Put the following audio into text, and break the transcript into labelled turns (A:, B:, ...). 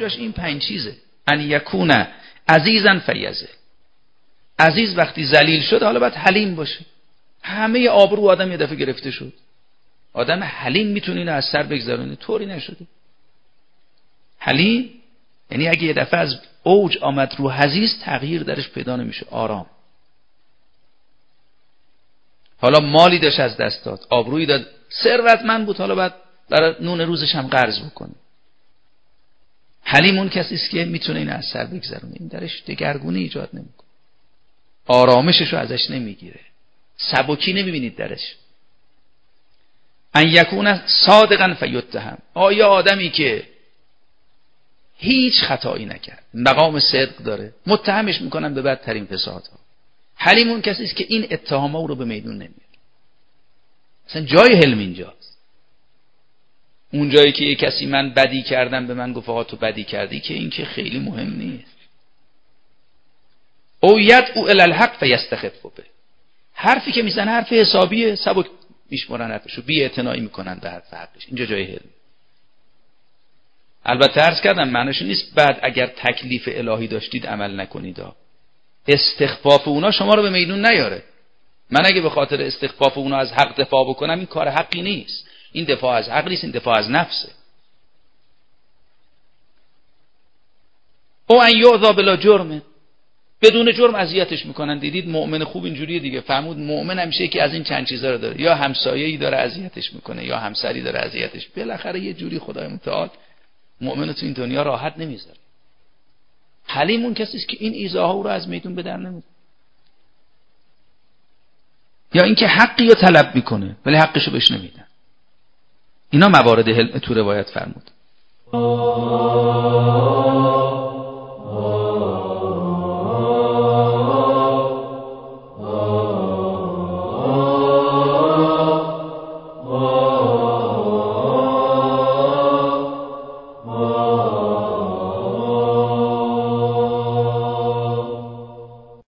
A: براش این 5 چیزه. ان یکون عزیزا فیزه. عزیز وقتی ذلیل شد حالا باید حلیم باشه. همه آبرو آدم یه دفعه گرفته شد. آدم حلیم میتونه اینو از سر بگذرونه، طوری نشده. حلیم یعنی اگه یه دفعه از اوج آمد رو حضیض تغییر درش پیدا نمیشه، آرام. حالا مالی داشت از دست داد، آبرویی داد، ثروتمند بود، حالا باید برای نون روزش هم قرض بکنه. حلیم اون کسی است که میتونه این از سر بگذرونه، این درش دگرگونی ایجاد نمیکنه، آرامششو ازش نمیگیره، سبکی نمیبینید درش. ان یکون صادقا فیتهم. آیا آدمی که هیچ خطایی نکرد، مقام صدق داره، متهمش میکنن به بدترین فسادها. حلیم اون کسی است که این اتهام‌ها رو به میدون نمیاره. مثلا جای حلم اینجاست. اون جایی که یه کسی من بدی کردم به من گفت آقا تو بدی کردی، که این که خیلی مهم نیست. او یدعو الی الحق فیستخف به. حرفی که میزنه حرف حسابیه، سبک میشمرن حرفشو، بی اعتنایی میکنن به حرف حقش. اینجا جای حلم. البته عرض کردم معنیش نیست بعد اگر تکلیف الهی داشتید عمل نکنید. استخفاف اونا شما رو به میدون نیاره. من اگه به خاطر استخفاف اونا از حق دفاع بکنم، این کار حقی نیست. این دفاع از حق نیست، این دفاع از نفسه. او ان یعذا بلا جرم. بدون جرم اذیتش میکنن. دیدید مؤمن خوب اینجوریه دیگه. فرمود مؤمن همیشه که از این چند چیزا رو داره، یا همسایه‌ای داره اذیتش میکنه، یا همسری داره اذیتش. بالاخره یه جوری خدای متعال مؤمن تو این دنیا راحت نمیذاره. حلیم اون کسی است که این ایذاها رو از میدون به در نمیاره. یا اینکه حقی رو طلب میکنه ولی حقشو بهش نمیدن. اینا موارد حلم تو روایت فرمود.